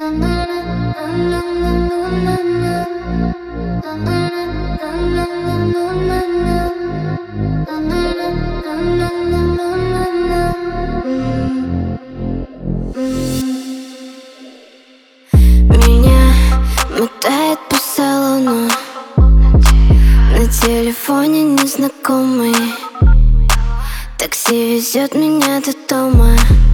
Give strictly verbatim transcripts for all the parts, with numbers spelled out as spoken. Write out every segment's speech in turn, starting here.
Меня мотает по салону, на телефоне незнакомый. Такси везет меня до дома,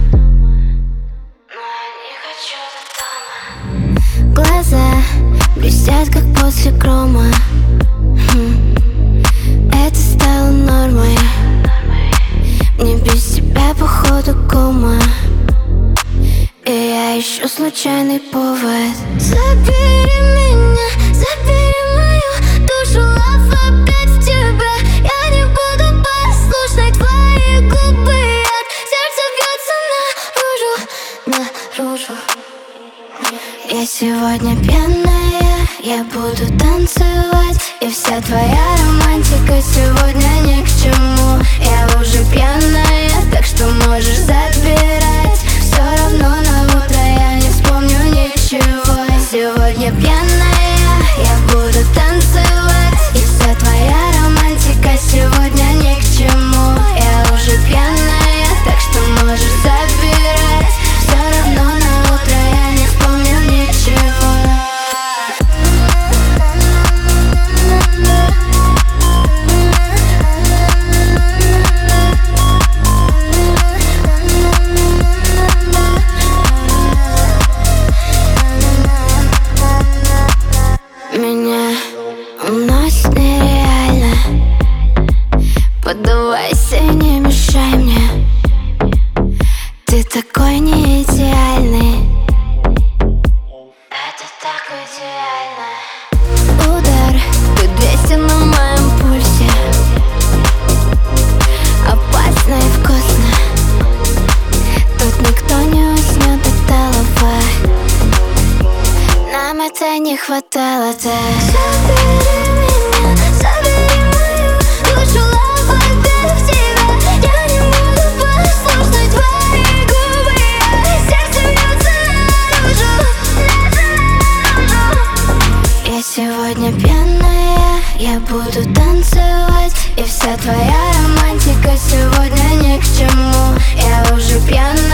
но я не хочу до дома. Глаза блестят, как после грома. Хм. Это стало нормой. Мне без тебя походу кома, и я ищу случайный повод. Забери меня, забери мою душу, лав опять в тебя. Я не буду послушной, твои губы яд. Сердце бьется наружу, наружу. Я сегодня пьяная, я буду танцевать, и вся твоя романтика сегодня ни к чему. Я уже пьяная, так что можешь забирать. Все равно на утро я не вспомню ничего. Сегодня пьяная, я буду танцевать, и вся твоя романтика сегодня ни к чему. Я уже пьяная, так что можешь забирать. Все равно на утро я не вспомню ничего. Меня уносит нереально. Поддавайся, не мешай мне. Ты такой не идеальный. Это так идеально. Удар, ты двести на моем пульсе. Опасно и вкусно. Тут никто не уснет от талого. Нам это не хватало, да. Забери меня, забери мою душу, лав опять в тебя. Я не буду послушной, твои губы яд. Сердце бьется наружу, наружу. Я сегодня пьяная, я буду танцевать, и вся твоя романтика сегодня ни к чему. Я уже пьяная.